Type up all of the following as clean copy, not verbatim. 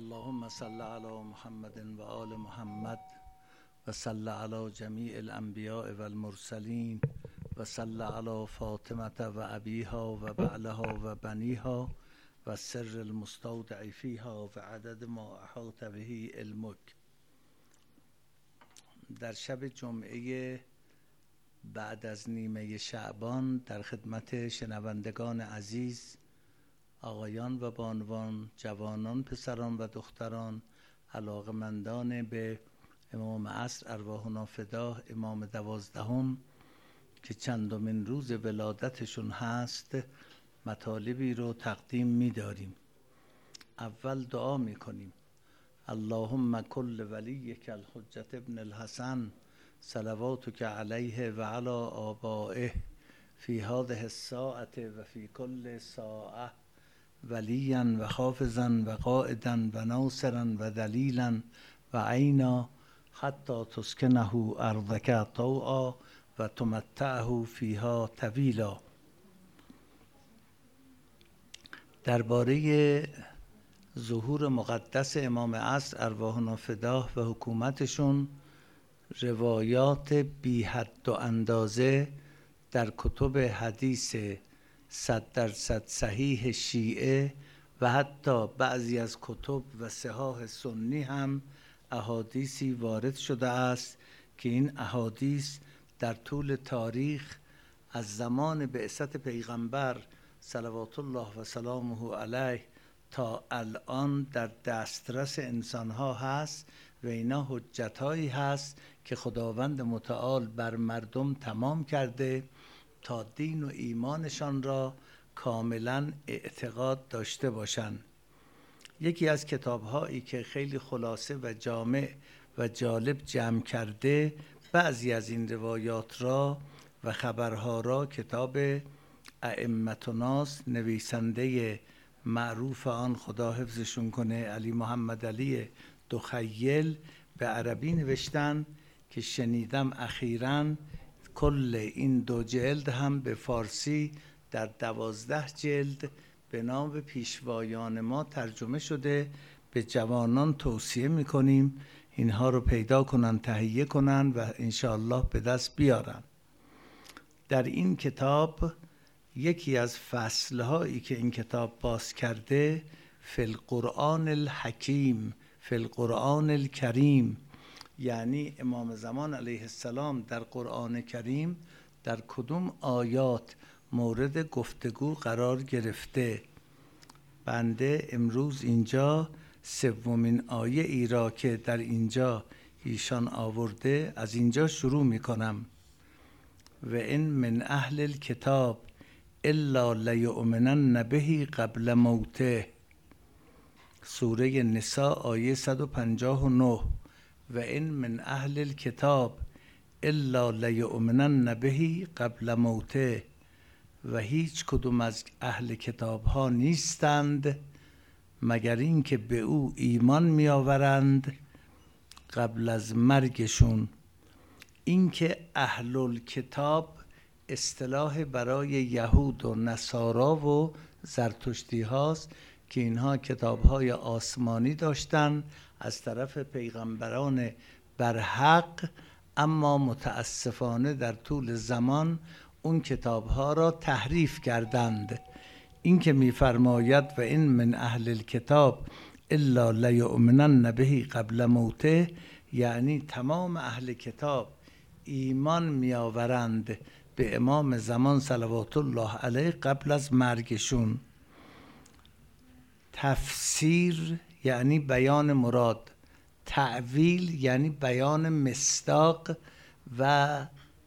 اللهم صل علی محمد و آل محمد و صل علی جمیع الانبیاء و المرسلین و صل علی فاطمه و ابیها و بعلها و بنیها و سر المستودع فیها و عدد ما احاط به علمک. در شب جمعه بعد از نیمه شعبان در خدمت شنوندگان عزیز، آقایان و بانوان، جوانان، پسران و دختران، علاقمندان به امام عصر ارواحنا فداه امام 12 که چندمین روز ولادتشون هست، مطالبی رو تقدیم می‌داریم. اول دعا می‌کنیم: اللهم کل ولیک الحجة ابن الحسن صلواتک علیه و علی آبائه فی هذه الساعة و فی کل ساعة ولیا و حافظا و قائدا و ناصرا و دلیلا و عینا حتی تسکنه ارضک طوعا و تمتعه فیها طویلا. درباره ظهور مقدس امام عصر ارواحنا فداه و حکومتشون روایات بی حد و اندازه در کتب حدیث 100% صحیح شیعه و حتی بعضی از کتب و صحاح سنی هم احادیثی وارد شده است که این احادیث در طول تاریخ از زمان بعثت پیغمبر صلوات الله و سلامه علیه تا الان در دسترس انسانها هست و اینا حجتهایی هست که خداوند متعال بر مردم تمام کرده تا دین و ایمانشان را کاملا اعتقاد داشته باشند. یکی از کتاب‌هایی که خیلی خلاصه و جامع و جالب جمع کرده بعضی از این روایات را و خبرها را کتاب ائمتوناست، نویسنده معروف آن خدا حفظشون کنه علی محمد علی دخیل به عربی نوشتن که شنیدم اخیراً کل این 2 جلد هم به فارسی در 12 جلد به نام پیشوایان ما ترجمه شده. به جوانان توصیه میکنیم اینها رو پیدا کنن، تهیه کنن و انشاءالله به دست بیارن. در این کتاب یکی از فصلهایی که این کتاب باز کرده فی القرآن الحکیم، فی القرآن الکریم، یعنی امام زمان علیه السلام در قرآن کریم در کدوم آیات مورد گفتگو قرار گرفته. بنده امروز اینجا 3مین آیه ای را که در اینجا ایشان آورده از اینجا شروع می کنم: و ان من اهل الکتاب الا لیؤمنن به قبل موته. سوره نساء آیه 159. و این من اهل الکتاب الا لیؤمنن به قبل موته. و هیچ کدوم از اهل کتاب ها نیستند مگر این که به او ایمان می آورند قبل از مرگشون. این که اهل الکتاب اصطلاح برای یهود و نصارا و زرتشتی هاست که اینها کتاب های آسمانی داشتن از طرف پیغمبران برحق، اما متاسفانه در طول زمان اون کتاب ها را تحریف کردند. این که میفرماید و این من اهل الکتاب الا لیؤمنن به قبل موته، یعنی تمام اهل کتاب ایمان میآورند به امام زمان صلوات الله علیه قبل از مرگشون. تفسیر یعنی بیان مراد، تعویل یعنی بیان مصداق و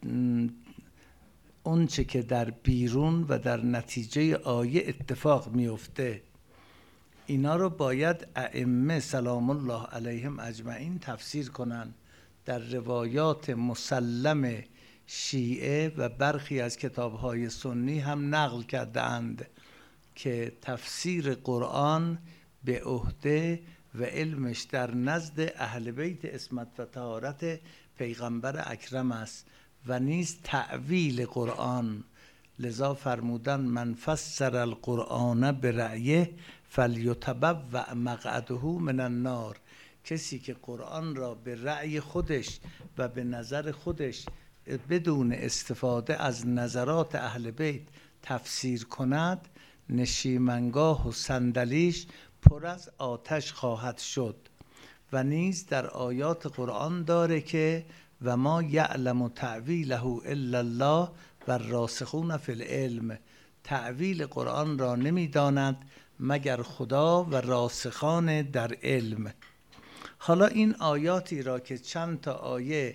اون چه که در بیرون و در نتیجه آیه اتفاق میفته. اینا رو باید ائمه سلام الله علیهم اجمعین تفسیر کنن. در روایات مسلم شیعه و برخی از کتاب‌های سنی هم نقل کرده اند که تفسیر قرآن به عهده و علمش در نزد اهل بیت عصمت و طهارت پیغمبر اکرم است و نیز تعویل قرآن. لذا فرمودن من فسر القرآن برأیه فلیتبوأ مقعده من النار. کسی که قرآن را به رأی خودش و به نظر خودش بدون استفاده از نظرات اهل بیت تفسیر کند، نشیمنگاه و صندلیش پر از آتش خواهد شد. و نیز در آیات قرآن داره که و ما یعلم تعویله الا الله و الراسخون فی العلم. تعویل قرآن را نمیداند مگر خدا و راسخان در علم. حالا این آیاتی را که چند تا آیه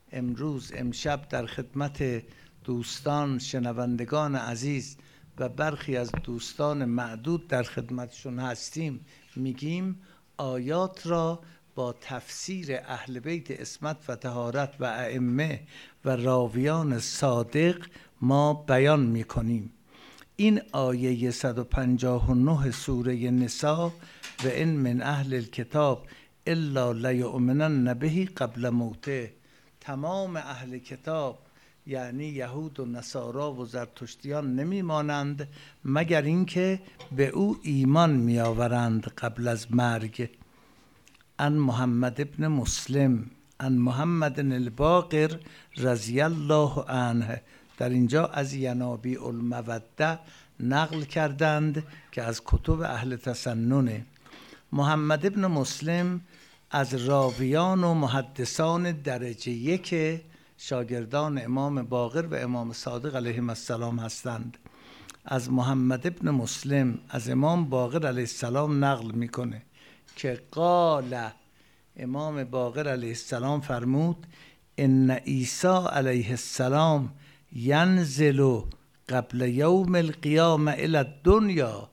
امشب در خدمت دوستان شنوندگان عزیز و برخی از دوستان معدود در خدمتشون هستیم میگیم، آیات را با تفسیر اهل بیت عصمت و طهارت و ائمه و راویان صادق ما بیان میکنیم. این آیه 159 سوره نساء و ان من اهل الکتاب الا لیؤمنن به قبل موته، تمام اهل کتاب یعنی یهود و نصارا و زرتشتیان نمیمانند مگر اینکه به او ایمان میآورند قبل از مرگ. ان محمد ابن مسلم ان محمد الباقر رضی الله عنه، در اینجا از ینابیع الموده نقل کردند که از کتب اهل تسننه. محمد ابن مسلم از راویان و محدثان درجه یک شاگردان امام باقر و امام صادق علیهم السلام هستند. از محمد ابن مسلم از امام باقر علیه السلام نقل میکنه که قال، امام باقر علیه السلام فرمود ان عیسی علیه السلام ینزل قبل یوم القیامه الی الدنیا.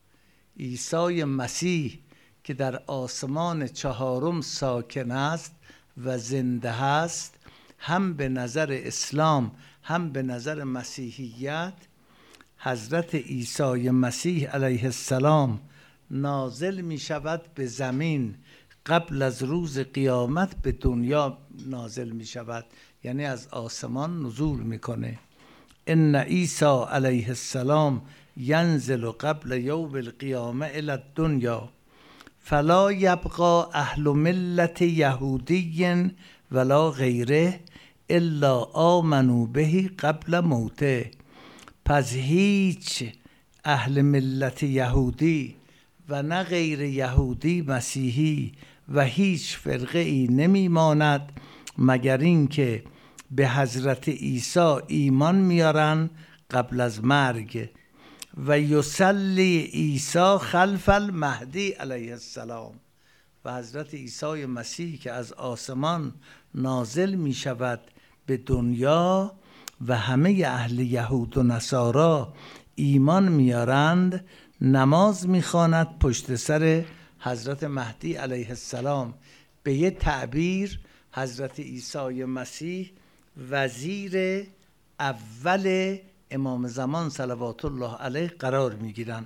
عیسی مسیح که در آسمان چهارم ساکن است و زنده است، هم به نظر اسلام هم به نظر مسیحیت، حضرت عیسی مسیح علیه السلام نازل می شود به زمین قبل از روز قیامت به دنیا نازل می شود، یعنی از آسمان نزول میکنه. ان عیسی علیه السلام ینزل قبل یوم القیامه الی الدنیا فلا یبقى اهل ملت یهودی ولا غیره الا آمنوا به قبل موته. پس هیچ اهل ملت یهودی و نه غیر یهودی مسیحی و هیچ فرقه ای نمی ماند مگر این که به حضرت عیسی ایمان میارن قبل از مرگ. و یصلی عیسی خلف المهدی علیه السلام، و حضرت عیسی مسیح که از آسمان نازل می شود به دنیا و همه اهل یهود و نصارا ایمان میارند، نماز میخواند پشت سر حضرت مهدی علیه السلام. به یه تعبیر حضرت عیسی مسیح وزیر اول امام زمان صلوات الله علیه قرار میگیرند.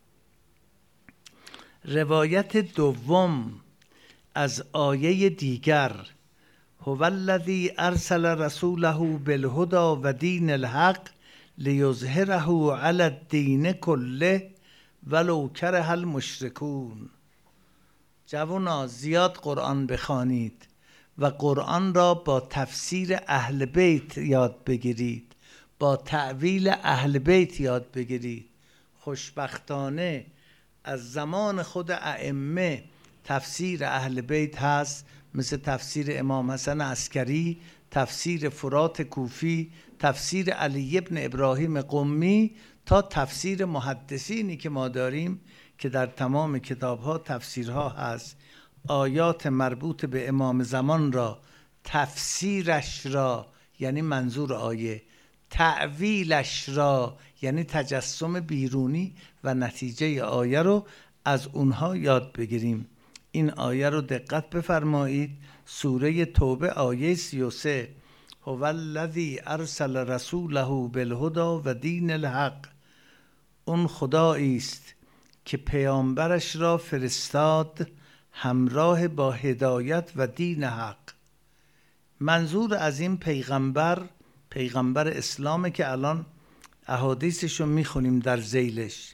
روایت دوم از آیه دیگر، هو الذی ارسل رسوله بالهدى و دین الحق لیظهره علی الدین کله ولو کره المشرکون. جوانا زیاد قرآن بخوانید و قرآن را با تفسیر اهل بیت یاد بگیرید، با تعویل اهل بیت یاد بگیرید. خوشبختانه از زمان خود ائمه تفسیر اهل بیت هست، مثل تفسیر امام حسن عسکری، تفسیر فرات کوفی، تفسیر علی ابن ابراهیم قمی، تا تفسیر محدثینی که ما داریم که در تمام کتابها تفسیرها هست. آیات مربوط به امام زمان را، تفسیرش را یعنی منظور آیه، تعویلش را یعنی تجسم بیرونی و نتیجه آیه رو از اونها یاد بگیریم. این آیه رو دقت بفرمایید، سوره توبه آیه 33، هو الذی ارسل رسوله بالهدى و دین الحق. اون خدایی است که پیامبرش را فرستاد همراه با هدایت و دین حق. منظور از این پیغمبر اسلامه که الان احادیثشو میخونیم در ذیلش.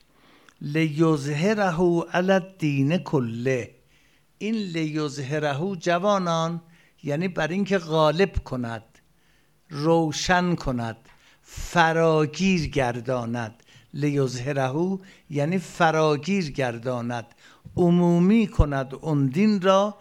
لیظهره علی الدین کله. این لیظهره جوانان یعنی بر اینکه غالب کند، روشن کند، فراگیر گرداند. لیظهره یعنی فراگیر گرداند، عمومی کند اون دین را،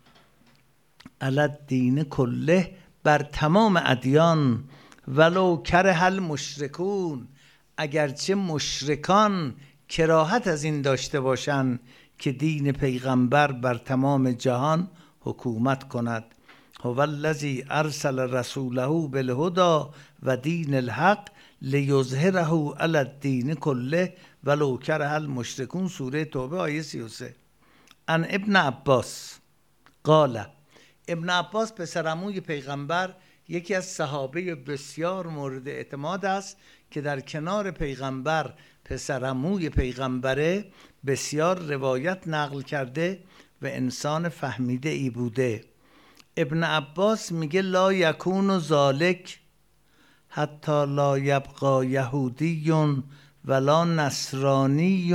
علی الدین کله، بر تمام ادیان، ولو کره المشرکون، اگرچه مشرکان کراهت از این داشته باشند که دین پیغمبر بر تمام جهان حکومت کند. هو الذی ارسل رسوله بالهدی و دین الحق لیظهره علی الدین کله ولو کره المشرکون. سوره توبه آیه 33. ان ابن عباس قال، ابن عباس پسرعموی پیغمبر، یکی از صحابه بسیار مورد اعتماد است که در کنار پیغمبر پسرعموی پیغمبره، بسیار روایت نقل کرده و انسان فهمیده ای بوده. ابن عباس میگه لا یکون ذالک حتی لا یبقى یهودی ولا نصرانی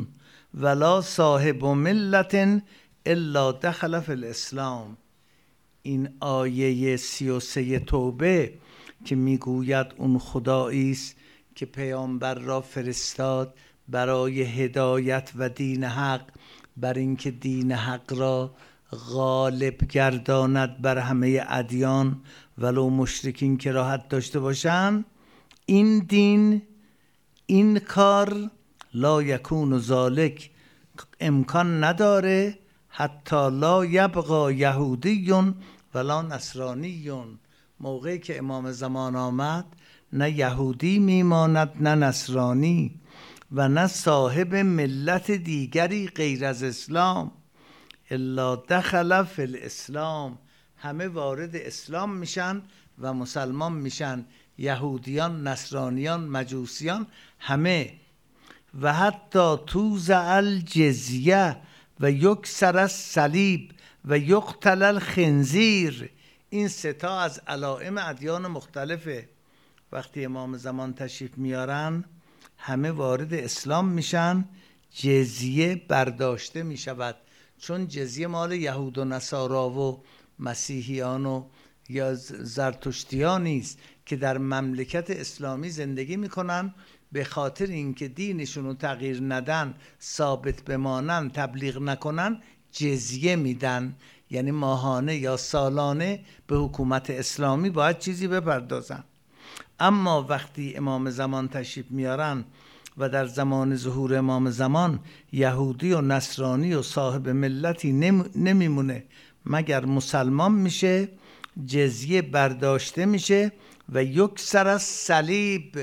ولا صاحب ملت الا دخل فی الاسلام. این آیه 33 توبه که میگوید اون خدایی است که پیامبر را فرستاد برای هدایت و دین حق، بر اینکه دین حق را غالب گرداند بر همه ادیان ولو مشرکین کراهت داشته باشند، این دین، این کار لا یکون ذالک، امکان نداره، حتی لا یبقى یهودی ولا نصرانی. موقعی که امام زمان آمد نه یهودی میماند نه نصرانی و نه صاحب ملت دیگری غیر از اسلام، الا دخل فی الاسلام، همه وارد اسلام میشن و مسلمان میشن، یهودیان، نصرانیان، مجوسیان، همه. و حتی توزع الجزیه و یکسر الصلیب و یقتل الخنزیر. این ستا از علائم ادیان مختلفه. وقتی امام زمان تشریف میارن همه وارد اسلام میشن، جزیه برداشته میشود، چون جزیه مال یهود و نصارا و مسیحیان و یا زرتشتیان نیست که در مملکت اسلامی زندگی میکنن، به خاطر اینکه دینشون رو تغییر ندن، ثابت بمانن، تبلیغ نکنن، جزیه میدن، یعنی ماهانه یا سالانه به حکومت اسلامی باید چیزی بپردازن. اما وقتی امام زمان تشریف میارن و در زمان ظهور امام زمان یهودی و نصرانی و صاحب ملتی نمیمونه مگر مسلمان میشه، جزیه برداشته میشه و یکسر الصلیب،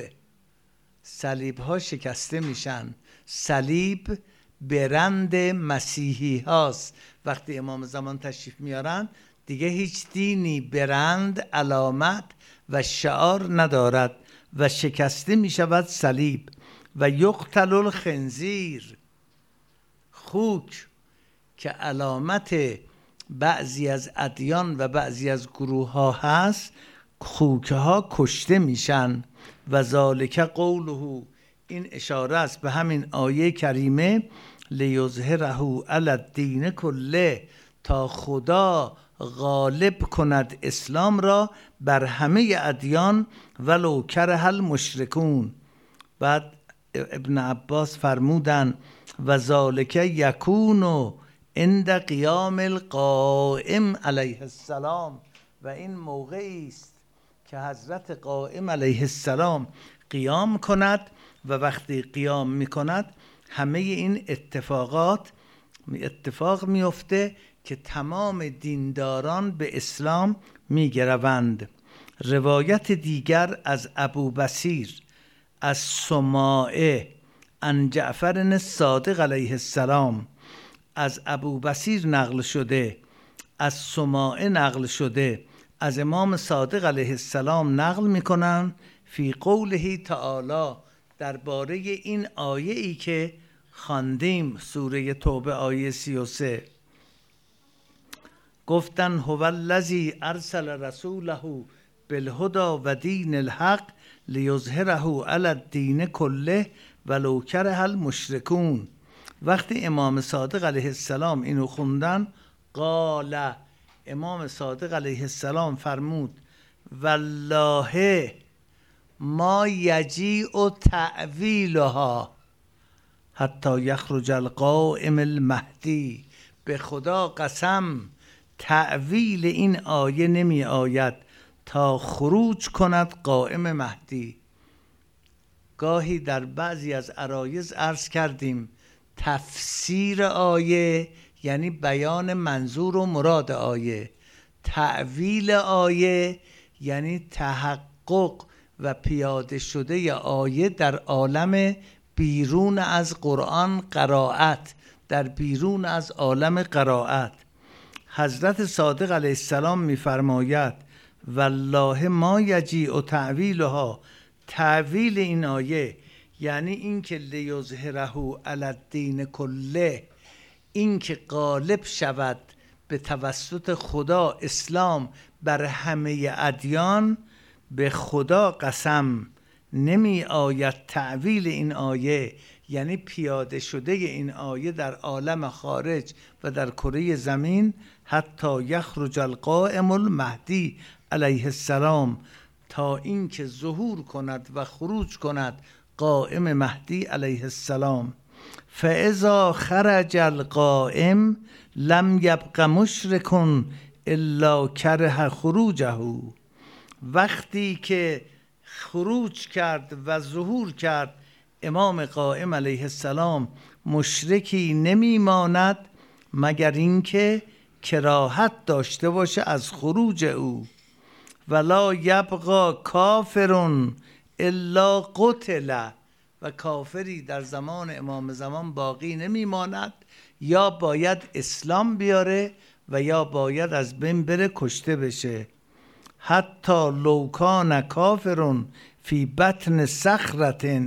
صلیب ها شکسته میشن. صلیب برند مسیحی هاست. وقتی امام زمان تشریف میارن دیگه هیچ دینی برند، علامت و شعار ندارد و شکسته میشود صلیب. و یقتل الخنزیر، خوک که علامت بعضی از ادیان و بعضی از گروه ها هست، خوکه ها کشته میشن. و ذالک قوله، این اشاره است به همین آیه کریمه لیظهره علی الدین کله، تا خدا غالب کند اسلام را بر همه ادیان ولو کره المشرکون. بعد ابن عباس فرمودن و ذالک یکون عند قیام القائم علیه السلام، و این موقعی است که حضرت قائم علیه السلام قیام کند و وقتی قیام میکند همه این اتفاق میفته که تمام دینداران به اسلام میگروند. روایت دیگر از ابو بصیر از سماعه عن جعفر الصادق علیه السلام، از ابو بصیر نقل شده، از سماعه نقل شده، از امام صادق علیه السلام نقل میکنن فی قوله تعالی، درباره این آیه ای که خواندیم سوره توبه آیه 33. گفتن هو الذی ارسل رسوله بالهدى و دین الحق لیظهره علی الدین کله ولو کره المشرکون. وقتی امام صادق علیه السلام اینو خوندن، قال، امام صادق علیه السلام فرمود والله ما یجیء تأویلها حتی یخرج القائم المهدی. به خدا قسم تأویل این آیه نمی آید تا خروج کند قائم مهدی. گاهی در بعضی از عرایض عرض کردیم تفسیر آیه یعنی بیان منظور و مراد آیه، تأویل آیه یعنی تحقق و پیاده شده آیه در عالم بیرون از قرآن قرائت، در بیرون از عالم قرائت. حضرت صادق علیه السلام می‌فرماید والله ما یجیء تأویلها، تأویل این آیه یعنی این که لیظهره علی الدین کله، این که غالب شود به توسط خدا اسلام بر همه ادیان. به خدا قسم نمی آید تأویل این آیه یعنی پیاده شده این آیه در عالم خارج و در کره زمین حتی یخرج القائم المهدی علیه السلام، تا اینکه ظهور کند و خروج کند قائم مهدی علیه السلام. فاذا خرج القائم لم یبق مشرک الا کره خروجه. وقتی که خروج کرد و ظهور کرد امام قائم علیه السلام، مشرکی نمیماند مگر اینکه کراهت داشته باشه از خروج او. ولا یبقى کافر الا قتل، و کافری در زمان امام زمان باقی نمیماند، یا باید اسلام بیاره و یا باید از بین بره، کشته بشه. حتی لو کان کافر فی بطن صخرة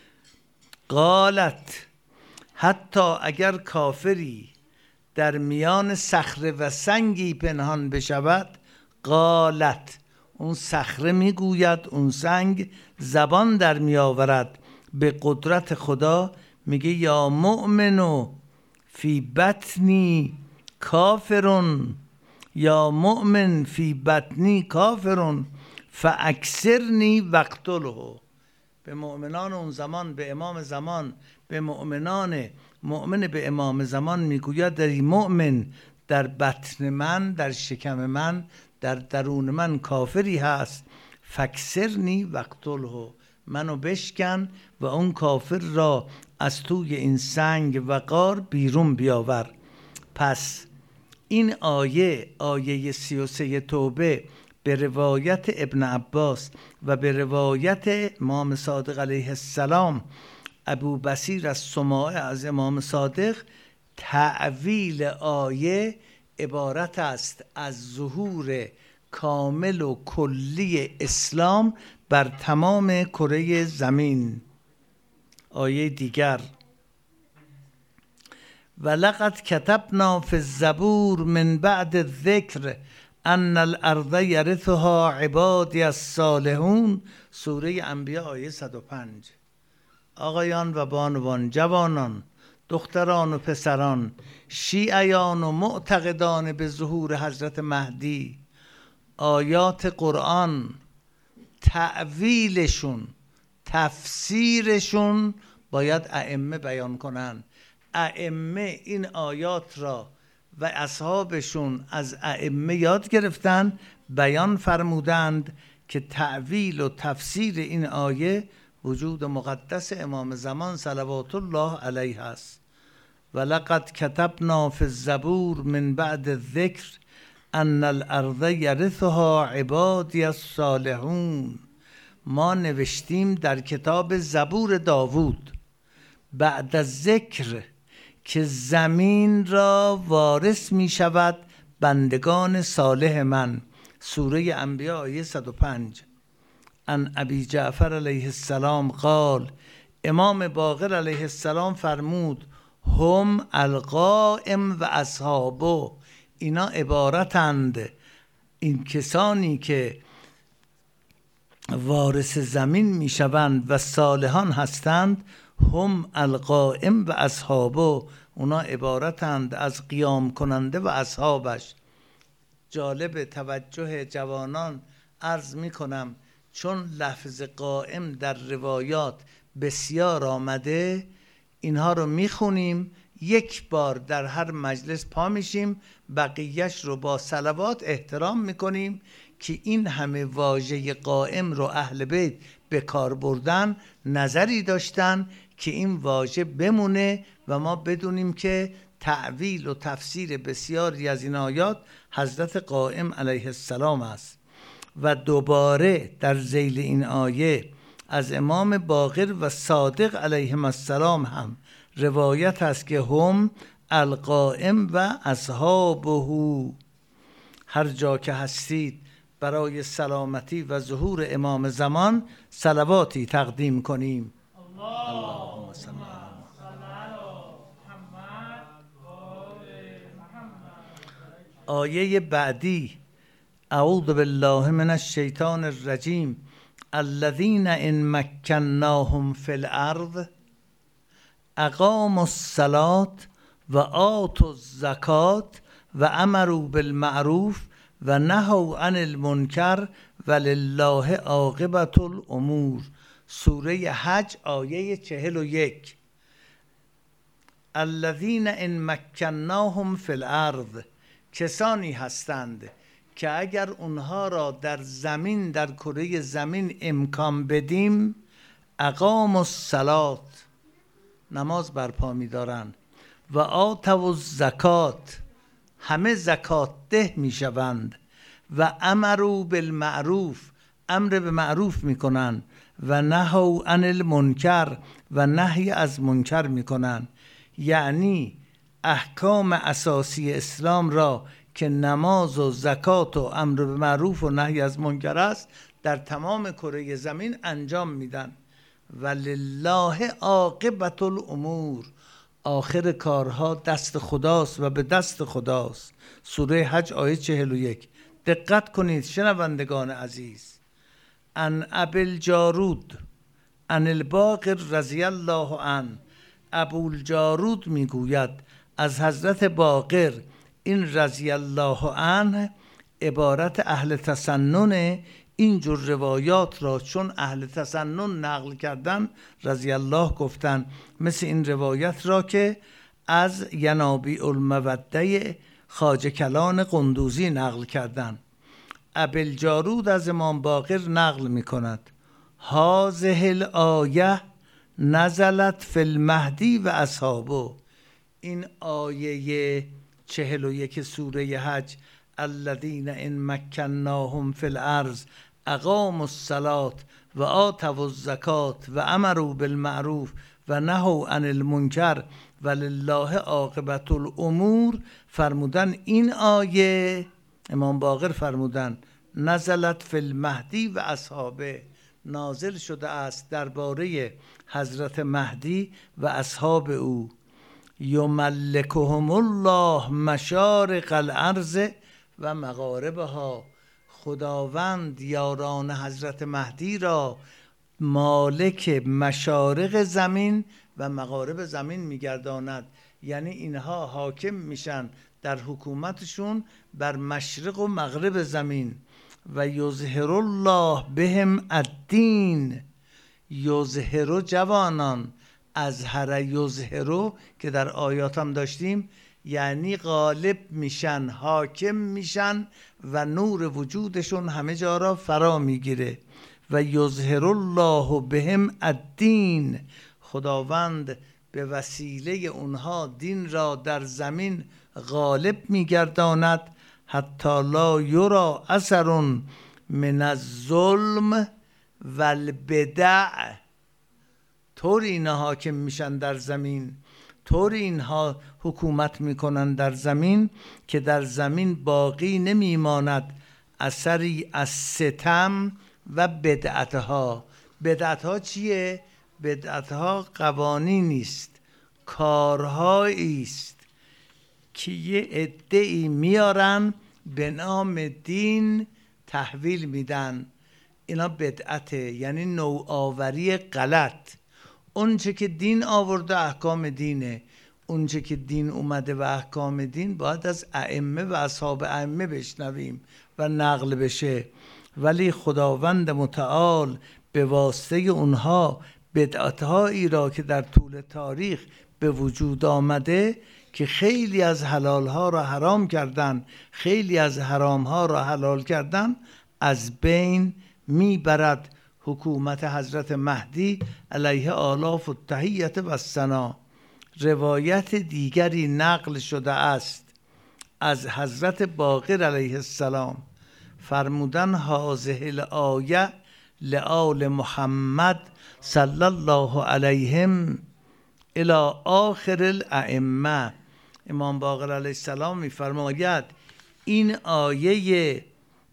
قالت، حتی اگر کافری در میان صخره و سنگی پنهان بشود، قالت، اون صخره میگوید، اون سنگ زبان در میآورد به قدرت خدا، میگه یا مؤمنو فی بطنی کافرون، یا مؤمن فی بطنی کافرون فاکسرنی وقتله. به مؤمنان اون زمان، به امام زمان، به مؤمن به امام زمان میگوید در این مؤمن در بطن من، در شکم من، در درون من کافری هست، فاکسرنی وقتله، منو بشکن و اون کافر را از توی این سنگ و غار بیرون بیاور. پس این آیه 33 توبه به روایت ابن عباس و به روایت امام صادق علیه السلام، ابو بصیر از سماع از امام صادق، تأویل آیه عبارت است از ظهور کامل و کلی اسلام بر تمام کره زمین. آیه دیگر ولقد کتبنا فی الزبور من بعد الذکر ان الارض یرثها عبادی الصالحون، سوره انبیاء آیه 105. آقایان و بانوان، جوانان، دختران و پسران، شیعیان و معتقدان به ظهور حضرت مهدی، آیات قرآن تأویلشون، تفسیرشون باید ائمه بیان کنن. ائمه این آیات را و اصحابشون از ائمه یاد گرفتن، بیان فرمودند که تأویل و تفسیر این آیه وجود مقدس امام زمان صلوات الله علیه است. ولقد کتبنا فی الزبور من بعد الذکر ان الارض یرثها عبادی الصالحون. ما نوشتیم در کتاب زبور داوود بعد از ذکر که زمین را وارث می شود بندگان صالح من، سوره انبیاء آیه 105. ان ابی جعفر علیه السلام قال، امام باقر علیه السلام فرمود هم القائم و اصحابه، اینا عبارتند، این کسانی که وارث زمین میشوند و صالحان هستند، هم القائم و اصحابه، اونا عبارتند از قیام کننده و اصحابش. جالب توجه جوانان عرض میکنم، چون لفظ قائم در روایات بسیار آمده، اینها رو میخونیم، یک بار در هر مجلس پا میشیم، بقیهش رو با صلوات احترام میکنیم که این همه واژه قائم رو اهل بیت به کار بردن، نظری داشتن که این واژه بمونه و ما بدونیم که تعویل و تفسیر بسیاری از این آیات حضرت قائم علیه السلام است. و دوباره در ذیل این آیه از امام باقر و صادق علیهم السلام هم روایت است که هم القائم و اصحابه. هر جا که هستید برای سلامتی و ظهور امام زمان صلواتی تقدیم کنیم. اللهم صل آیه بعدی: اعوذ بالله من الشیطان الرجیم الذین ان مکناهم فی الارض اقاموا الصلاة و آتوا الزکاة و امروا بالمعروف و نهوا عن المنکر ولله عاقبة الامور. سوره حج آیه 41. الذین ان مکناهم فی الارض، کسانی هستند که اگر اونها را در زمین، در کره زمین امکان بدیم، اقاموا الصلاة، نماز برپا می‌دارند، و آتوا الزکات، همه زکات ده میشوند، و امروا بالمعروف، امر به معروف میکنند، و نهوا عن المنکر، و نهی از منکر میکنند. یعنی احکام اساسی اسلام را که نماز و زکات و امر به معروف و نهی از منکر است در تمام کره زمین انجام میدن. ولله عاقبة الامور، آخر کارها دست خداست و به دست خداست. سوره حج آیه 41. دقت کنید شنوندگان عزیز. ان ابی الجارود ان الباقر رضی الله عنه، ابوالجارود میگوید از حضرت باقر، این رضی الله عنه عبارت اهل تسنن، اینجور روایات را چون اهل تسنن نقل کردن رضی الله گفتن، مثل این روایت را که از ینابیع الموده خواجه کلان قندوزی نقل کردن. ابوالجارود از امام باقر نقل می کند: هذه الآیه نزلت فی المهدی و اصحابه. این آیه 41 سوره حج، الذین ان مکناهم فی الارض اقاموا الصلاة و آتوا الزکاة و امروا بالمعروف و نهوا عن المنکر ولله عاقبة الامور، فرمودن این آیه، امام باقر فرمودن نزلت فی المهدی و اصحابه، نازل شده است درباره حضرت مهدی و اصحاب او. یملکهم الله مشارق الارض و مغاربها، خداوند یاران حضرت مهدی را مالک مشارق زمین و مغارب زمین میگرداند. یعنی اینها حاکم میشن در حکومتشون بر مشرق و مغرب زمین. و یظهر الله بهم الدین، یظهر جوانان، ازهر یظهر که در آیات هم داشتیم، یعنی غالب میشن، حاکم میشن و نور وجودشون همه جا را فرا میگیره. و یظهر الله بهم الدین، خداوند به وسیله اونها دین را در زمین غالب میگرداند. حتی لا یرى اثر من الظلم والبدع، طور اینها حاکم میشن در زمین، طور اینها حکومت میکنن در زمین که در زمین باقی نمیماند اثری از ستم و بدعتها. بدعتها چیه؟ بدعتها قوانینی است، کارهایی است که یه عده‌ای میارن به نام دین تحویل میدن. اینا بدعته، یعنی نوآوری غلط. اونچه که دین آورده احکام دینه، اونچه که دین اومده و احکام دین باید از ائمه و اصحاب ائمه بشنویم و نقل بشه. ولی خداوند متعال به واسطه اونها بدعت‌هایی را که در طول تاریخ به وجود آمده که خیلی از حلالها را حرام کردن، خیلی از حرامها را حلال کردن، از بین میبرد. حکومت حضرت مهدی علیه آلاف التحیة و الثنا. روایت دیگری نقل شده است از حضرت باقر علیه السلام، فرمودن هذه الآیه لآل محمد صلی الله علیهم الی آخر الائمه. امام باقر علیه السلام میفرماید این آیه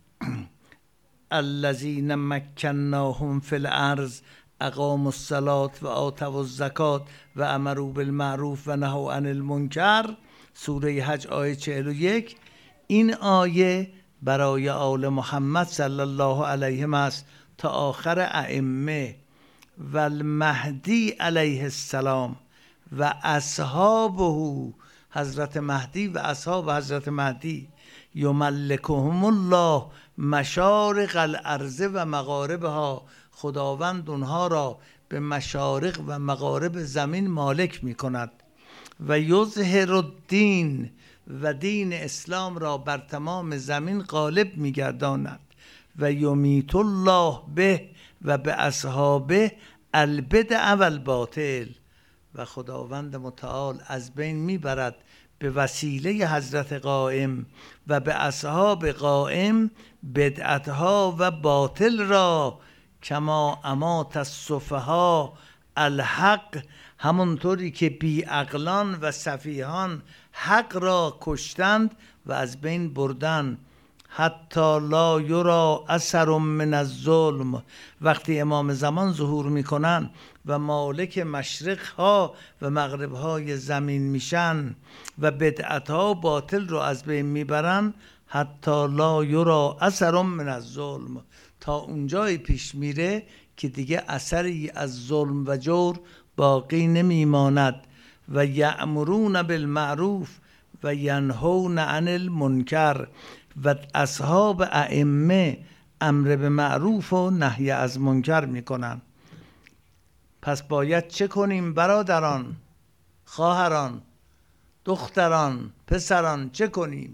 الذین مکناهم فی الارض اقاموا الصلاة و آتوا الزکاة و امروا بالمعروف و نهوا عن المنکر، سوره حج آیه 41. این آیه برای آل محمد صلی الله علیهم است تا آخر ائمه و المهدی علیه السلام و اصحابه، حضرت مهدی و اصحاب حضرت مهدی، یملکهم الله مشارق الارض و مغاربها، خداوند اونها را به مشارق و مغارب زمین مالک می کند. و یظهر الدین، و دین اسلام را بر تمام زمین غالب می گرداند. و یمیت الله به و به اصحابه البدع و الباطل، و خداوند متعال از بین می برد به وسیله حضرت قائم و به اصحاب قائم بدعتها و باطل را، کما امات السفها الحق، همونطوری که بی عقلان و سفیهان حق را کشتند و از بین بردن. حتی لا یرا اثر من الظلم، وقتی امام زمان ظهور میکنن و مالک مشرق ها و مغرب های زمین میشن و بدعت ها و باطل رو از بین میبرن، حتی لا یرا اثر من الظلم، تا اونجای پیش میره که دیگه اثری از ظلم و جور باقی نمیماند. و یأمرون بالمعروف و ینهون عن المنکر، و اصحاب ائمه امر به معروف و نهی از منکر میکنن. پس باید چه کنیم برادران، خواهران، دختران، پسران؟ چه کنیم؟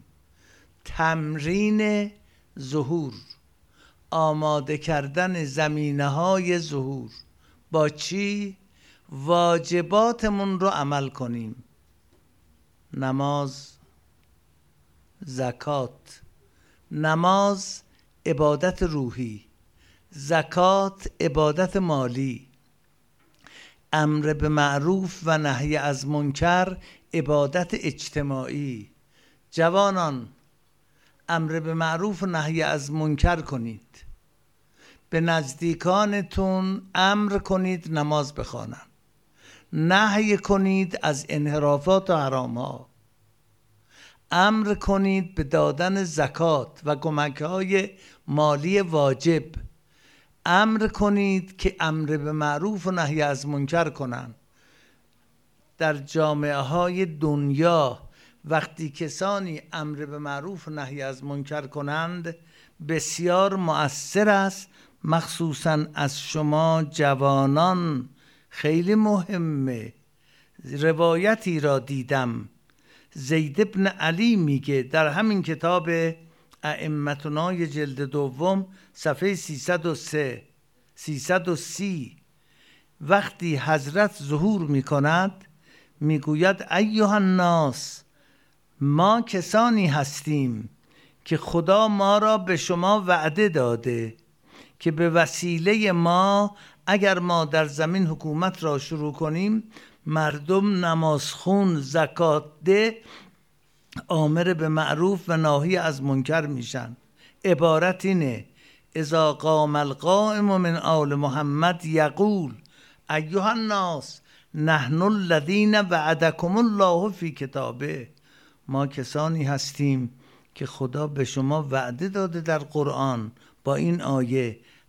تمرین ظهور، آماده کردن زمینه های ظهور. با چی؟ واجباتمون رو عمل کنیم. نماز، زکات. نماز عبادت روحی، زکات عبادت مالی، امر به معروف و نهی از منکر عبادت اجتماعی. جوانان، امر به معروف و نهی از منکر کنید. به نزدیکانتون امر کنید نماز بخوانند، نهی کنید از انحرافات و حرام‌ها، امر کنید به دادن زکات و کمک‌های مالی واجب، امر کنید که امر به معروف و نهی از منکر کنند. در جامعه های دنیا وقتی کسانی امر به معروف و نهی از منکر کنند بسیار مؤثر است، مخصوصا از شما جوانان خیلی مهمه. روایتی را دیدم، زید ابن علی میگه در همین کتاب ائمتنا جلد دوم صفحه 330 وقتی حضرت ظهور میکند میگوید ایها الناس، ما کسانی هستیم که خدا ما را به شما وعده داده که به وسیله ما اگر ما در زمین حکومت را شروع کنیم، مردم نمازخون، زکات ده، آمر به معروف و ناهی از منکر میشن. عبارت اینه: اذا قام القائم من آل محمد یقول ایها الناس نحن الذین وعدکم الله فی کتابه، ما کسانی هستیم که خدا به شما وعده داده در قرآن با این آیه: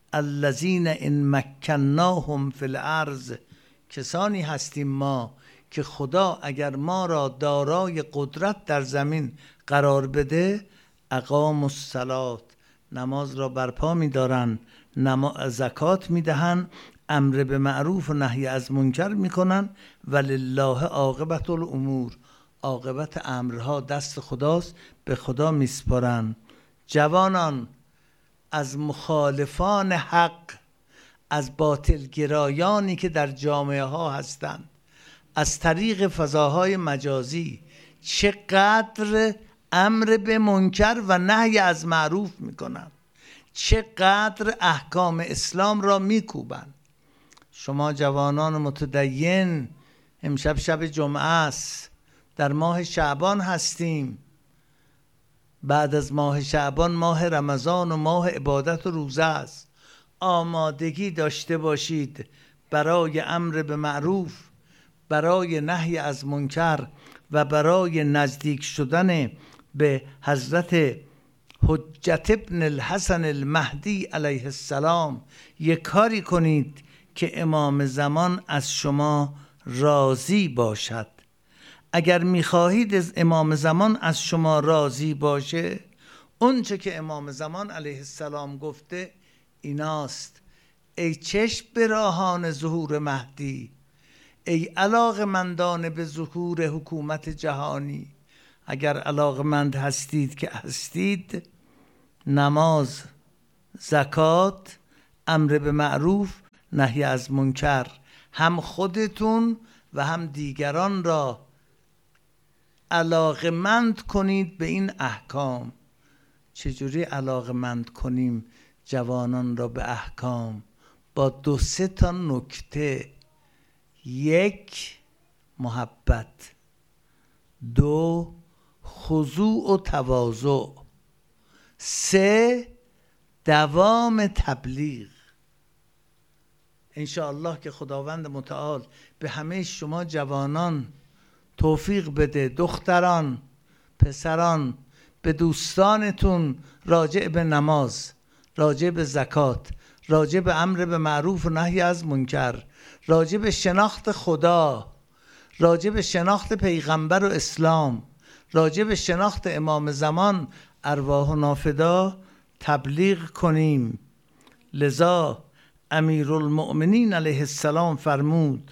الذین ان مکناهم فی الارض، کسانی هستیم ما که خدا اگر ما را دارای قدرت در زمین قرار بده، اقاموا الصلاة، نماز را برپا می‌دارند، زکات می‌دهند، امر به معروف و نهی از منکر می‌کنند، ولله عاقبة الامور، عاقبت امرها دست خداست، به خدا میسپارند. جوانان، از مخالفان حق، از باطلگرایانی که در جامعه ها هستند، از طریق فضاهای مجازی چقدر امر به منکر و نهی از معروف میکنند، چقدر احکام اسلام را میکوبند. شما جوانان متدین، امشب شب جمعه است، در ماه شعبان هستیم، بعد از ماه شعبان ماه رمضان و ماه عبادت و روزه است. آمادگی داشته باشید برای امر به معروف، برای نهی از منکر و برای نزدیک شدن به حضرت حجت ابن الحسن المهدی علیه السلام. یک کاری کنید که امام زمان از شما راضی باشد. اگر میخواهید امام زمان از شما راضی باشه، اونچه که امام زمان علیه السلام گفته ایناست: ای چشم به راهان ظهور مهدی، ای علاقمندان به ظهور حکومت جهانی، اگر علاقمند هستید که هستید، نماز، زکات، امر به معروف، نهی از منکر، هم خودتون و هم دیگران را علاقمند کنید به این احکام. چجوری علاقمند کنیم جوانان را به احکام؟ با 2-3 تا نکته: 1 محبت، 2 خضوع و تواضع، 3 دوام تبلیغ. انشاءالله که خداوند متعال به همه شما جوانان توفیق بده. دختران، پسران، به دوستانتون راجع به نماز، راجع به زکات، راجع به امر به معروف و نهی از منکر، راجع به شناخت خدا، راجع به شناخت پیغمبر و اسلام، راجع به شناخت امام زمان ارواح و نافدا تبلیغ کنیم. لذا امیرالمؤمنین علیه السلام فرمود: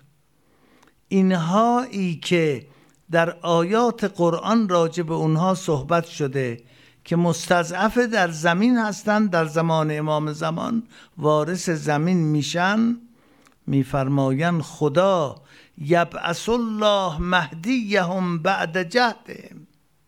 اینهایی که در آیات قرآن راجع به اونها صحبت شده که مستضعف در زمین هستند، در زمان امام زمان وارث زمین میشن، میفرمایند خدا یبعث الله مهدیهم بعد جهدهم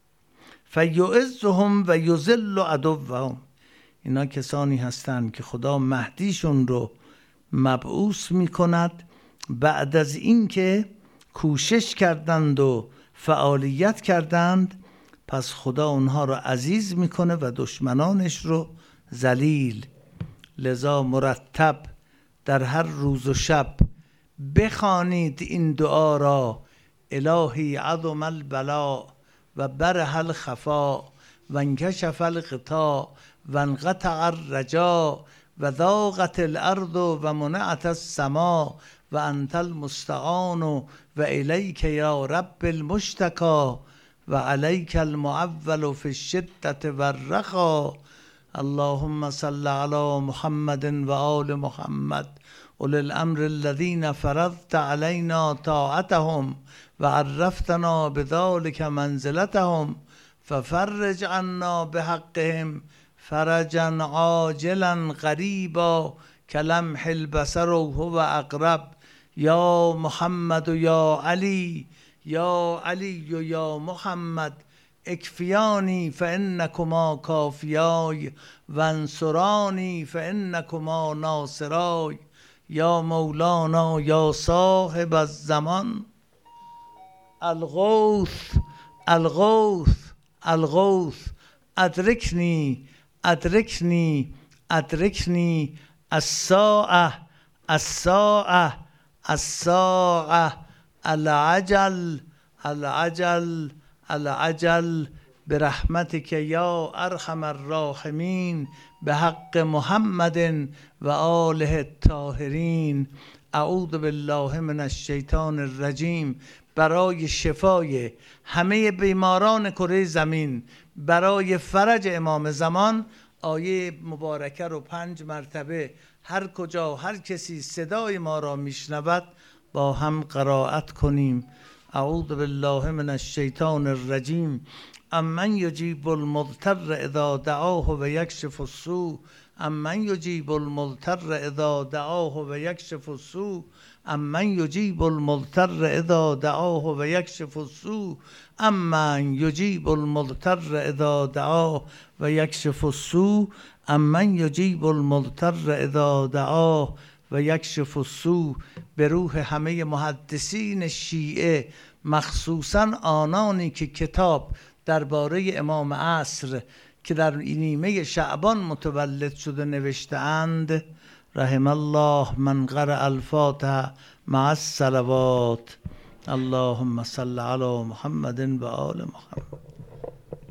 فیعزهم و یذل عدوهم. اینا کسانی هستند که خدا مهدیشون رو مبعوث میکند بعد از اینکه کوشش کردند و فعالیت کردند، پس خدا اونها رو عزیز میکنه و دشمنانش رو ذلیل. لذا مرتب در هر روز و شب بخوانید این دعا را: الهی عظم البلاء و برح الخفاء و انکشف الغطاء و انقطع الرجاء و ضاقت الارض و منعت السماء و انت المستعان و الیک یا رب المشتکا و علیک المعول فی الشدة و الرخا. اللهم صل علی محمد و آل محمد اولی الامر الذین فرضت علینا طاعتهم و عرفتنا بذلک منزلتهم ففرج عنا بحقهم فرجا عاجلا قریبا کلمح البصر هو اقرب. یا محمد و یا علی، یا علی و یا محمد، اکفیانی فانکما کافیای و انصرانی فانکما ناصرای. یا مولانا یا صاحب الزمان، الغوث الغوث الغوث، ادرکنی ادرکنی ادرکنی الساعة الساعة الساعة، العجل العجل العجل برحمتک یا ارحم الراحمین بحق محمد و آله الطاهرین. اعوذ بالله من الشیطان الرجیم. برای شفای همه بیماران کره زمین، برای فرج امام زمان، آیه مبارکه رو 5 مرتبه هر کجا هر کسی صدای ما را میشنود با هم قرائت کنیم. اعوذ بالله من الشیطان الرجیم. امن یجیب المضطر اذا دعاه و یکشف السوء. امن یجیب المضطر اذا دعاه و یکشف السوء. امن یجیب المضطر اذا دعاه و یکشف السوء. امن یجیب المضطر اذا دعاه و یکشف السوء. امن یجیب المضطر اذا دعاه و یکشف السوء. به روح همه محدثین شیعه، مخصوصا آنانی که کتاب درباره امام عصر که در نیمه شعبان متولد شده نوشته‌اند. رحم الله من قرأ الفاتحه مع الصلوات. اللهم صل علی محمد و آل محمد.